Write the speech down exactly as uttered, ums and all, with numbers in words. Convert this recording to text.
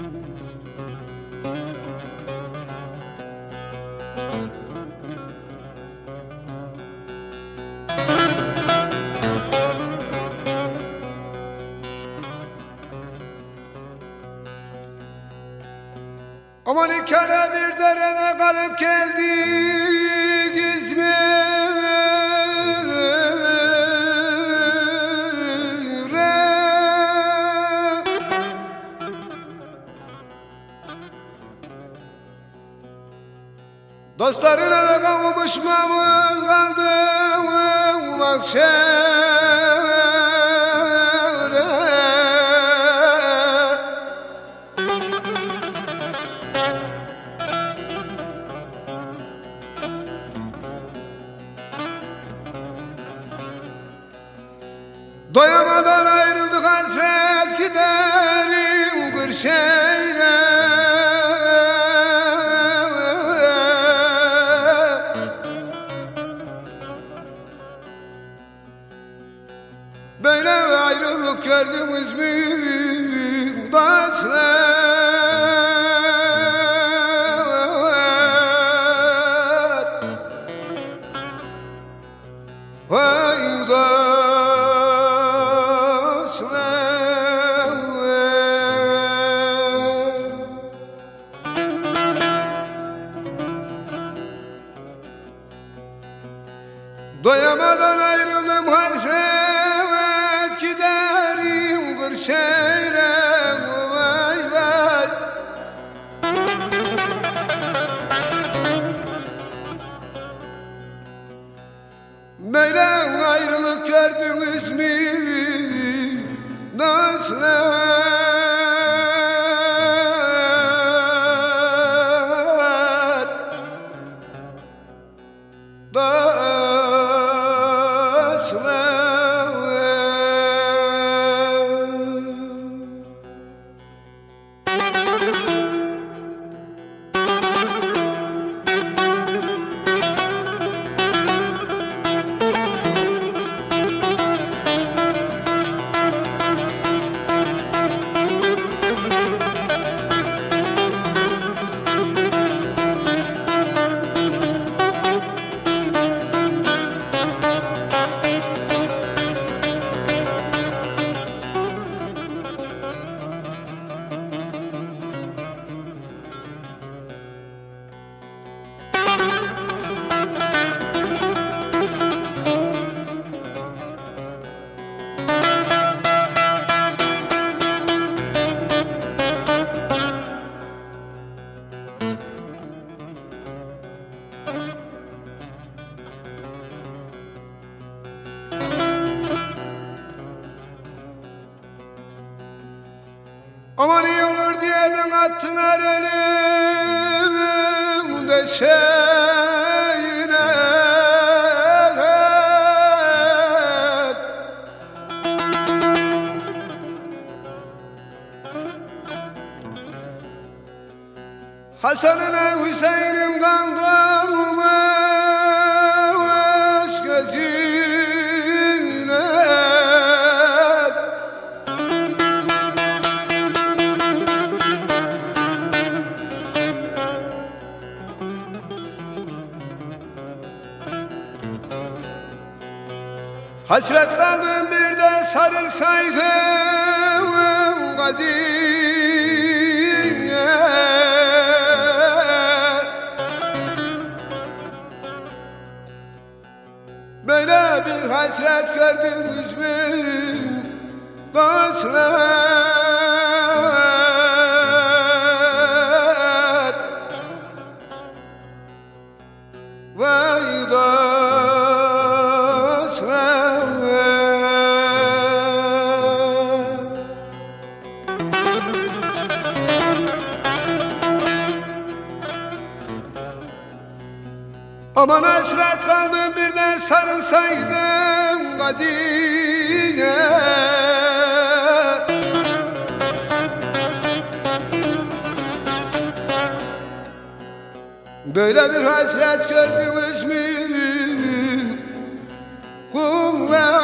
Aman ikare bir derene kalıp geldik İzmir'e. Dostlarına da kavuşmamız kaldı mahşere. Doyamadan ayrıldık, hasret giderim Kırşehir'e. Böyle ayrılık gördünüz mü dostlar? Vay dostlar. Doyamadan ayrıldım, hasret giderim Kırşehir'e. Vay vay. Böyle ayrılık gördünüz mü dostlar? Aman iyi olur diyelim attılar elim deşeğine. Hasan'ına Hüseyin'im kandırmış gözüne. Hasret kaldım bir de sarılsaydım Gazi'ye. Böyle bir hasret gördünüz mü dostlar? Vay dostlar. Aman hasret kaldım bir de sarılsaydım Gazi'ye. Böyle bir hasret gördünüz mü kuvvet?